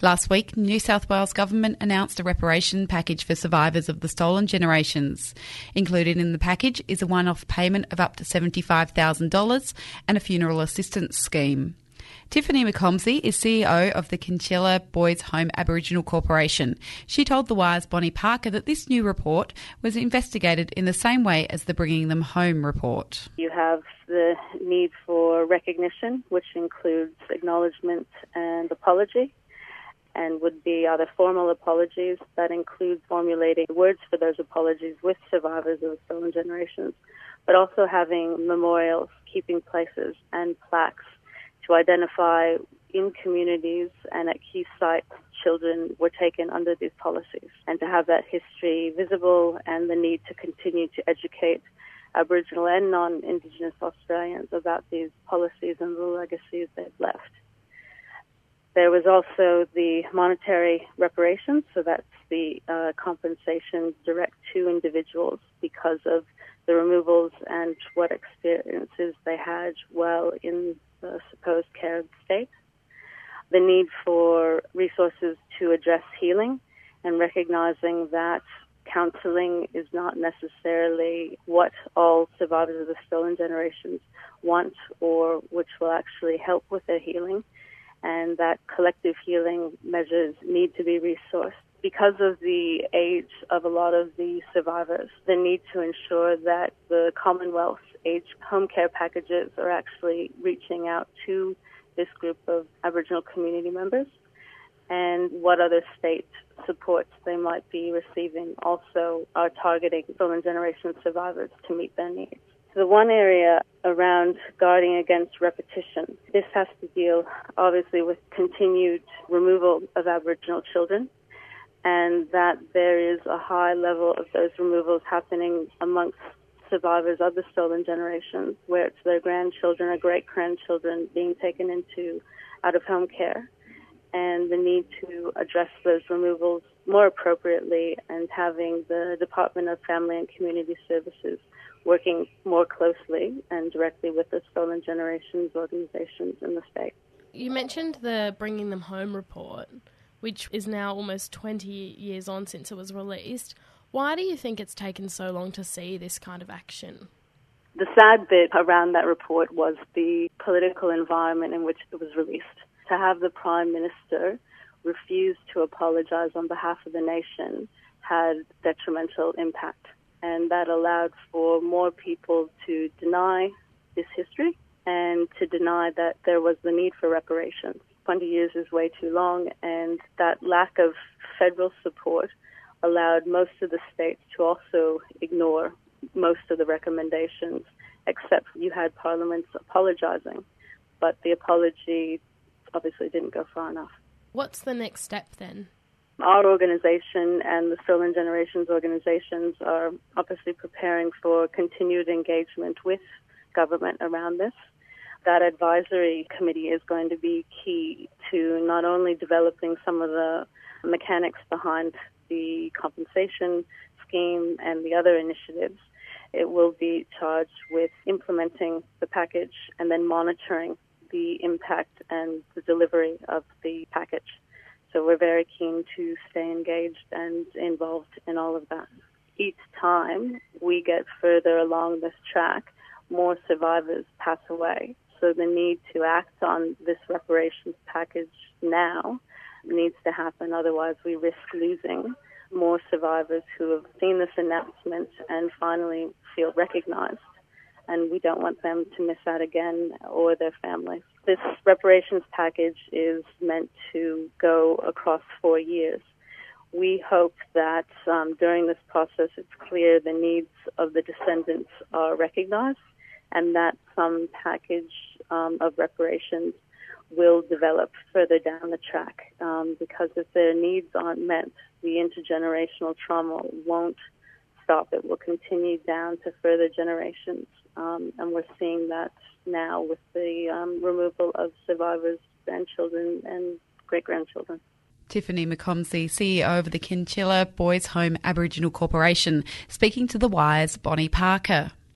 Last week, New South Wales Government announced a reparation package for survivors of the stolen generations. Included in the package is a one-off payment of up to $75,000 and a funeral assistance scheme. Tiffany McComsey is CEO of the Kinchela Boys Home Aboriginal Corporation. She told The Wire's Bonnie Parker that this new report was investigated in the same way as the Bringing Them Home report. You have the need for recognition, which includes acknowledgement and apology, and would be other formal apologies. That includes formulating words for those apologies with survivors of the stolen generations, but also having memorials, keeping places and plaques to identify in communities and at key sites children were taken under these policies, and to have that history visible and the need to continue to educate Aboriginal and non-Indigenous Australians about these policies and the legacies they've left. There was also the monetary reparations, so that's the compensation direct to individuals because of the removals and what experiences they had while in the supposed care of the state. The need for resources to address healing and recognizing that counselling is not necessarily what all survivors of the stolen generations want or which will actually help with their healing, and that collective healing measures need to be resourced. Because of the age of a lot of the survivors, the need to ensure that the Commonwealth age home care packages are actually reaching out to this group of Aboriginal community members, and what other state supports they might be receiving also are targeting stolen generation survivors to meet their needs. The one area around guarding against repetition, this has to deal obviously with continued removal of Aboriginal children, and that there is a high level of those removals happening amongst survivors of the stolen generations, where it's their grandchildren or great-grandchildren being taken into out-of-home care, and the need to address those removals more appropriately and having the Department of Family and Community Services working more closely and directly with the stolen generations organisations in the state. You mentioned the Bringing Them Home report, which is now almost 20 years on since it was released. Why do you think it's taken so long to see this kind of action? The sad bit around that report was the political environment in which it was released. To have the Prime Minister refuse to apologise on behalf of the nation had detrimental impact, and that allowed for more people to deny this history and to deny that there was the need for reparations. 20 years is way too long, and that lack of federal support allowed most of the states to also ignore most of the recommendations, except you had parliaments apologising. But the apology obviously didn't go far enough. What's the next step then? Our organisation and the Stolen Generations organisations are obviously preparing for continued engagement with government around this. That advisory committee is going to be key to not only developing some of the mechanics behind the compensation scheme and the other initiatives. It will be charged with implementing the package and then monitoring the impact and the delivery of the package. So we're very keen to stay engaged and involved in all of that. Each time we get further along this track, more survivors pass away. So the need to act on this reparations package now needs to happen, otherwise we risk losing more survivors who have seen this announcement and finally feel recognized, and we don't want them to miss out again or their families. This reparations package is meant to go across 4 years. We hope that during this process it's clear the needs of the descendants are recognized and that some package of reparations will develop further down the track, because if their needs aren't met, the intergenerational trauma won't stop. It will continue down to further generations, and we're seeing that now with the removal of survivors' grandchildren and great-grandchildren. Tiffany McComsey, CEO of the Kinchela Boys Home Aboriginal Corporation, speaking to The Wire's Bonnie Parker.